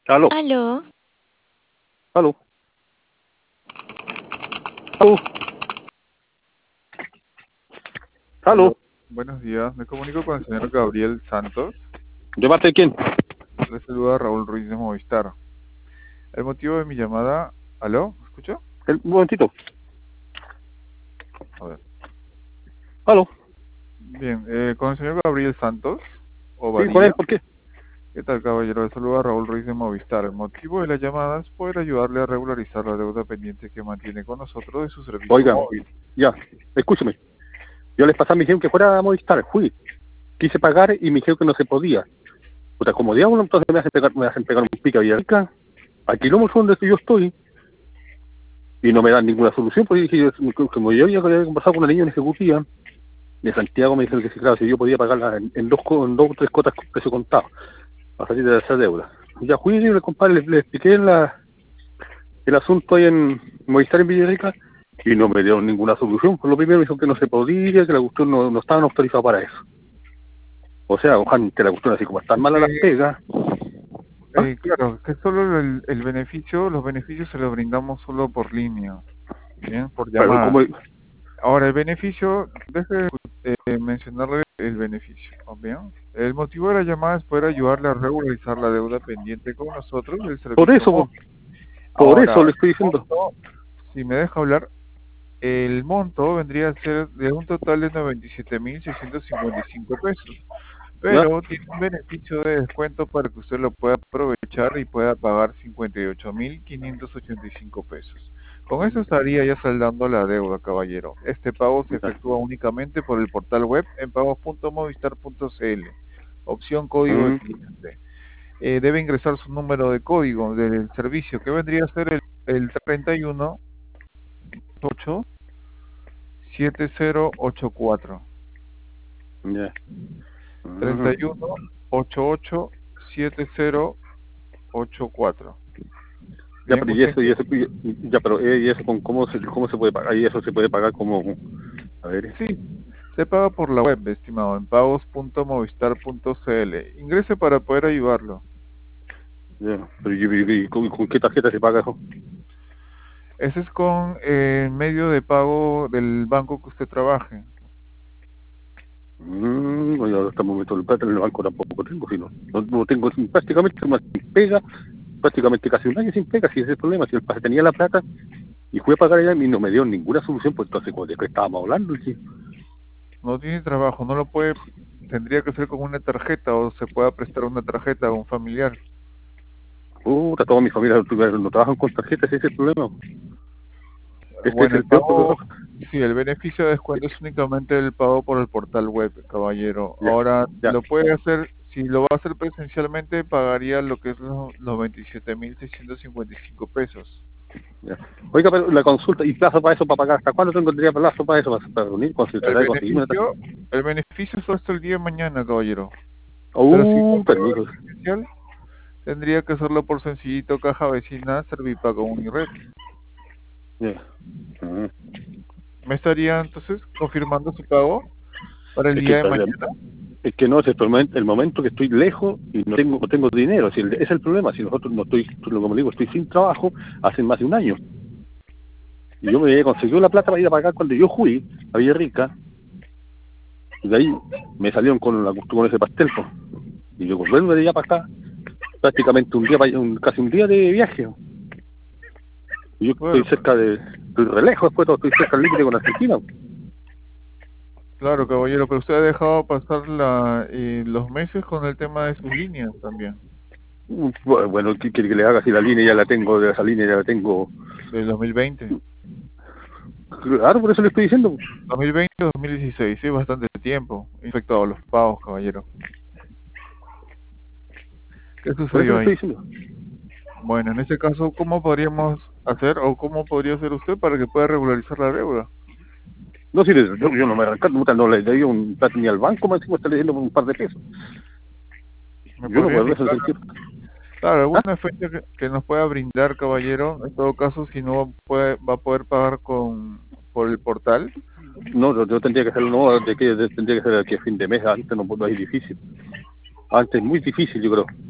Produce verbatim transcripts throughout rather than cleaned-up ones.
Aló, Aló, aló, aló, Aló, aló. buenos días. Me comunico con el señor Gabriel Santos. ¿De parte de quién? Le saluda Raúl Ruiz de Movistar. El motivo de mi llamada... ¿Aló? ¿Me escucha? El, un momentito. A ver. Aló. Bien, eh, con el señor Gabriel Santos, o Sí, con él, Badía. ¿por qué? ¿Qué tal, caballero? Le saluda Raúl Ruiz de Movistar. El motivo de la llamada es poder ayudarle a regularizar la deuda pendiente que mantiene con nosotros de su servicio Oiga, móvil. ya, escúcheme. Yo les pasé a mi jefe que fuera a Movistar, fui. Quise pagar y me dijeron que no se podía. Puta, como diablo, entonces me hacen pegar, me hacen pegar un pica a Villarrica, a kilómetros donde yo estoy, y no me dan ninguna solución, pues dije, yo- como yo había conversado con una niña en ejecutiva, de Santiago me dijeron que sí, claro, si yo podía pagarla en, en dos, co- en dos o tres cotas con precio contado, para salir de esa deuda. Ya fui y le, compadre, le, le expliqué la, el asunto ahí en Movistar en Villarrica y no me dieron ninguna solución. Por lo primero me dijo que no se podía, que la cuestión no, no estaban autorizados para eso. O sea, ojalá que la cuestión así como están malas las Eh, pegas. ¿Ah? eh, claro, que solo el, el beneficio, los beneficios se los brindamos solo por línea. Bien, por Pero llamada. como, Ahora, el beneficio, deje de eh, mencionarle el beneficio, ¿no? ¿Bien? El motivo de la llamada es poder ayudarle a regularizar la deuda pendiente con nosotros del por servicio eso, móvil. por Ahora, eso le estoy el diciendo. monto, si me deja hablar, el monto vendría a ser de un total de noventa y siete mil seiscientos cincuenta y cinco pesos, ¿Ya? pero tiene un beneficio de descuento para que usted lo pueda aprovechar y pueda pagar cincuenta y ocho mil quinientos ochenta y cinco pesos. Con eso estaría ya saldando la deuda, caballero. Este pago se Ya. efectúa únicamente por el portal web en pagos punto movistar punto cl. Opción código de Mm, cliente. Eh, debe ingresar su número de código del servicio, que vendría a ser el, el treinta y uno ocho siete cero ocho cuatro. ya. Mm. treinta y uno ochenta y ocho setenta ochenta y cuatro. Ya, Bien, pero y usted eso, y ingresa. eso, y- ya, pero eh, y eso con cómo se, cómo se puede pagar, y eso se puede pagar como, a ver, Sí, se paga por la web, estimado, en pagos punto movistar punto cl. Ingrese para poder ayudarlo. ya, pero y, y- y ¿con, con qué tarjeta se paga eso? Ese es con eh, el medio de pago del banco que usted trabaje. Mm, bueno, hasta el momento el plata en el banco tampoco tengo, sino, no, no tengo prácticamente más sin pega, prácticamente casi un año sin pega, si ese es el problema, si el pase tenía la plata y fui a pagar allá y no me dio ninguna solución, pues entonces ¿de qué estábamos hablando? Sí. No tiene trabajo, no lo puede, tendría que ser con una tarjeta o se pueda prestar una tarjeta a un familiar. Puta, toda mi familia no, no trabajan con tarjetas, ese es el problema. Este es Bueno, el el peor problema. pago, sí, el beneficio de descuento es únicamente el pago por el portal web, caballero. Ya, Ahora, ya, lo puede hacer, si lo va a hacer presencialmente, pagaría lo que es los, los veintisiete mil seiscientos cincuenta y cinco pesos. ya. Oiga, pero la consulta, ¿y plazo para eso, para pagar? ¿Hasta cuándo tendría plazo para eso, para, para reunir, con- El tratar de conseguirme una tarjeta? beneficio, el beneficio es hasta el día de mañana, caballero. Pero si Uh, no permiso. presencial, tendría que hacerlo por sencillito caja vecina, Servipago Unired. Ya. Ujú. ¿Me estaría entonces confirmando su pago para el Es que, día el de problema- mañana? es que no es el, momento, el momento que estoy lejos y no tengo, no tengo dinero. Si el- ese es el problema. Si nosotros no estoy, como digo, estoy sin trabajo hace más de un año. Y yo me había conseguido la plata para ir a pagar cuando yo fui a Villarrica. Y de ahí me salieron con, la, con ese pastel. Po. Y yo volverme de allá para acá, prácticamente un día, pa- un, casi un día de viaje. Y yo estoy Bueno, cerca de, estoy re lejos después, estoy cerca del límite con Argentina. claro, caballero, pero usted ha dejado pasar la, eh, los meses con el tema de sus líneas también, Uh, Bueno, ¿qué quiere que le haga si la línea ya la tengo, de esa línea ya la tengo? del dos mil veinte. Claro, por eso le estoy diciendo. dos mil veinte dos mil dieciséis, sí, bastante tiempo, respecto a los pagos, caballero. ¿Qué Por eso sucedió le ahí? estoy diciendo. Bueno, en este caso, ¿cómo podríamos hacer o cómo podría hacer usted para que pueda regularizar la deuda? No, si le- yo, yo no me arrancar, no, no le doy un plato ni al banco, más encima está leyendo un par de pesos. ¿Me Yo no podría puedo eso indicar, sentir. claro, ¿Ah? alguna fecha que, que nos pueda brindar, caballero? En todo caso, si no puede, va a poder pagar con por el portal. No, yo, yo tendría que hacerlo, no, de que, de- tendría que ser aquí a fin de mes, antes no puedo, es difícil. Antes es muy difícil, yo creo.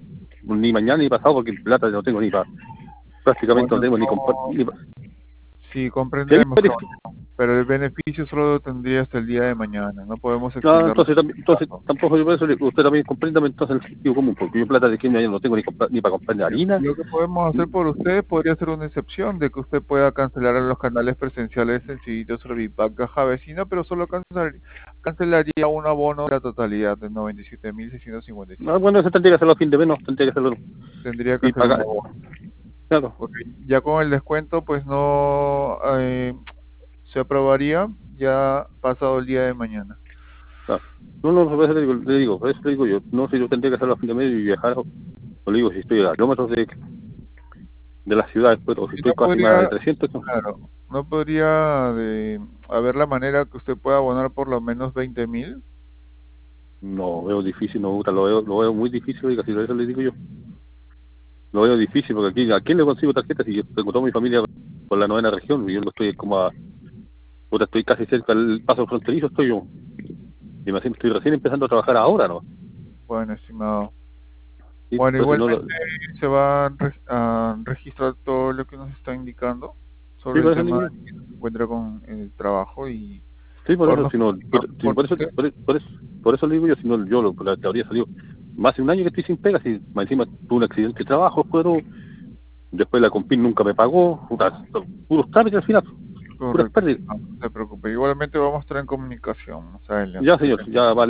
ni mañana ni pasado, porque plata no tengo ni para, prácticamente Bueno, no tengo ni, no, compa- ni pa- sí, ¿Sí? comprendemos, pero el beneficio solo lo tendría hasta el día de mañana, no podemos Ah, extenderlo. entonces, también- entonces tampoco yo por eso le digo, usted también compréndame entonces el sentido común, porque yo plata de quince años no tengo ni, compra- ni para comprar ni harina. Lo que podemos hacer por usted podría ser una excepción de que usted pueda cancelar en los canales presenciales sencillitos sobre Bipac Caja Vecina, pero solo cancelar- cancelaría un abono de la totalidad de noventa y siete mil seiscientos cincuenta y Ah, cinco. bueno, eso tendría que hacerlo a fin de mes, no, tendría que hacerlo Tendría que y hacer un pagar, abono. claro. Porque ya con el descuento, pues no eh, se aprobaría ya pasado el día de mañana. Claro. No, no, por eso le digo, le digo, por eso le digo yo, no sé, yo tendría que hacerlo a fin de mes y viajar, o le digo, si estoy a kilómetros de, de la ciudad, pues, o si Y estoy no casi más de podría, trescientos, no, claro, no podría de, haber la manera que usted pueda abonar por lo menos veinte mil. no veo difícil, no me gusta, lo veo, lo veo muy difícil, oiga, si eso le digo yo, lo veo difícil, porque aquí, ¿a quién le consigo tarjetas si yo tengo toda mi familia por la novena región, y yo no estoy como a, puta, estoy casi cerca del paso fronterizo, estoy yo, y me estoy recién empezando a trabajar ahora, ¿no? Bueno, estimado. Sí, Bueno, entonces no lo, igualmente se va a, re- a registrar todo lo que nos está indicando sí, sobre el por eso le tema digo, de que se encuentra con el trabajo y sí, por por eso, nos si no, por, preocupamos si- por por eso, usted. por, eso, por eso, por eso le digo yo, si no, yo, lo, por la teoría salió, más de un año que estoy sin pega, si más encima tuve un accidente de trabajo, pero después la Compin nunca me pagó, putas, puros trámites al final, puras Correcto, pérdidas. estimado, no se preocupe. Igualmente vamos a estar en comunicación más adelante. Ya, señor, ya vale.